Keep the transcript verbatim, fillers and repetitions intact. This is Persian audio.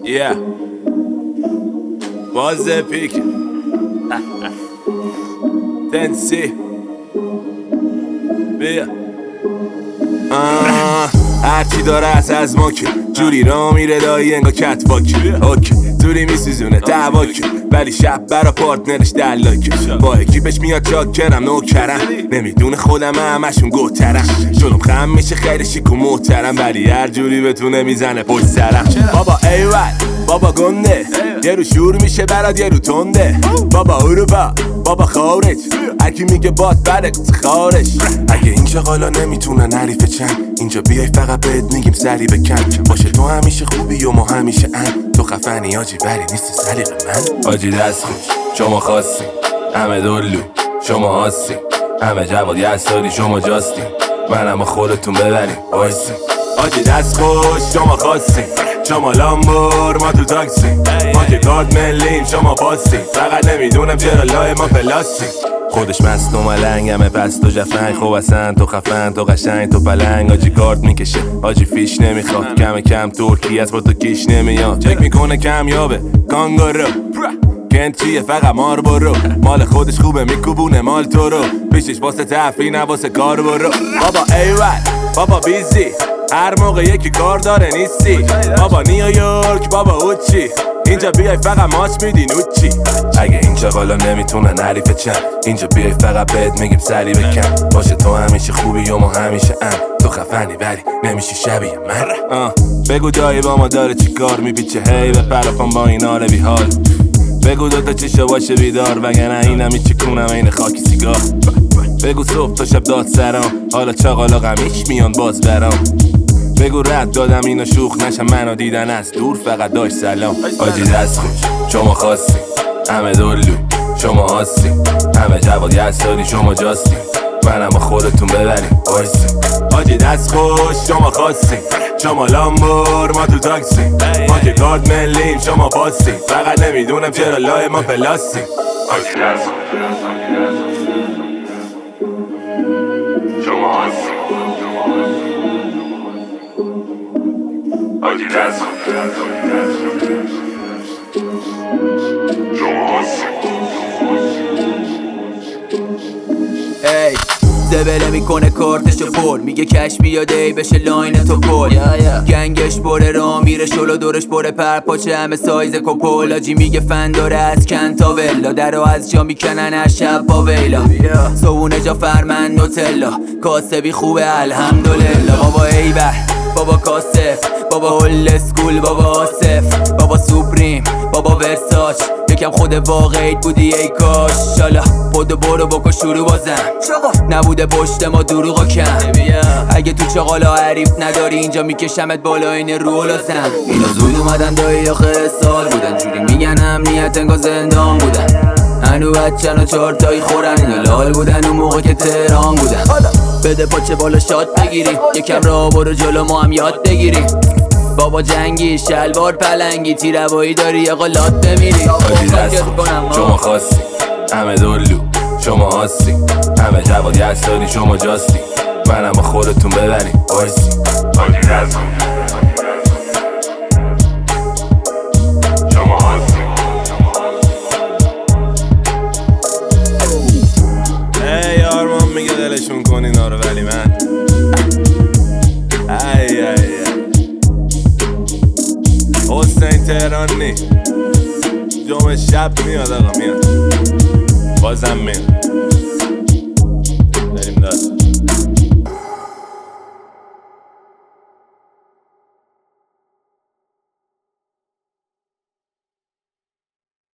Yeah باز پیک تنسی بیا هرچی داره از از ما که جوری را میره دایی انگا کت واکی اوکی زوری میسوزونه دواکی ولی شب برا پارتنرش دلاکی با اکیپش میاد جاکرم نوکرم نمیدونه خودم همشون گوترم جلوم خم میشه خیلی شیک و محترم ولی هر جوری بتونه میزنه پشت سرم بابا ایول بابا گنده یه رو شور میشه برات یه رو تنده بابا اروپا بابا خارج هرکی میگه باد بره خارج اگه این شغالا نمیتونن حریف چند اینجا بیای فقط بهت میگیم سری بکن باشه تو همیشه خوبی و ما همیشه ان تو خفنی آجی ولی نیستی سلیق من آجی دست خوش شما خواستی همه دلو شما هاستی همه جواد یستاری شما جاستی من اما خودتون ببریم وایسی آجی دست خوش شما خواستی شما لامبور ما تو تاکسی ما که کارت ملیم شما پاستی فقط نمیدونم چرا لای ما پلاستی خودش مست و ملنگمه پس تو جفنگ خوب اصلا تو خفن تو قشنگ تو پلنگ آجی کارت میکشه آجی فیش نمیخواد کم کم ترکی از با تو کیش نمیاد چک میکنه کمیابه کانگارو کنت چیه فقط مار برو مال خودش خوبه میکوبونه مال تو رو پیشش واسه تفری نه واسه کار برو بابا ایول بابا بیزی هر موقع یکی کار داره نیستی بابا نیویورک بابا اوچی اینجا بیای فقط ماچ میدی نوچی اگه این چغالا نمیتونن حریف چند اینجا بیای فقط بهت میگیم سری بکن باشه تو همیشه خوبی و ما همیشه ام تو خفنی ولی نمیشی شبیه من آه. بگو جایی با ما داره چی کار میپیچه هی به پرپان با این آره بی حال بگو دوتا چیشو باشه بیدار وگرنه اینم هیچی کونم این خاکی سیگار بگو صبح تا شب داد سرام حالا چغالا غمیش میان باز برام بگو رد دادم اینو شوخ نشم منو دیدن از دور فقط داشت سلام آجی دست خوش شما خواستی همه دلو شما هاستی همه جواد یستاری شما جاستی من اما خودتون ببریم وایسی آجی دست خوش شما خواستی شما لامبور ما تو تاکسی ما که کارت ملیم شما پاستی فقط نمیدونم چرا لای ما پلاستی آجی دست خوش شما هاستی آجی دست خوش شما هاستی ای زبله میکنه کارتشو پر میگه کش بیاد ای بشه لاین تو پر yeah, yeah. گنگش بره را میره شلو دورش بره پر پاچه همه سایز کپول آجی میگه فن داره از کن تا ولا درو از جا میکنن هر شب با ویلا yeah. صبونه جا فرمن نوتلا کاسبی خوبه الحمدلله بابا ایبر بابا کاسف بابا هول اسکول بابا آصف بابا سوپریم بابا ورساچ یکم خود واقعیت بودی ای کاش شالا خودو برو بکن شروع بازم نبوده پشت ما دروغا کم اگه تو چغالا حریف نداری اینجا میکشمت بالا این رو لازم اینا زود اومدن دایی آخر سال بودن جوری میگن امنیت انگار زندان بودن هنو بچن و چارتایی خورن اینا لال بودن اون موقع که تهران بودن بده پاچه بالا شات بگیریم یکم را برو جلو ما هم یاد بگیریم بابا جنگی شلوار پلنگی تیروایی داری آقا لات بمیری آجی دست شما خواستی همه دلو شما هاستی همه جواد یستاری شما جاستی من اما خودتون ببریم وایسی آجی دست شما هاستی ای آرمان میگه دلشون کن اینا رو ولی من ای ای ای حسین تهرانی جمعه شب میاد آقا میاد بازم میاد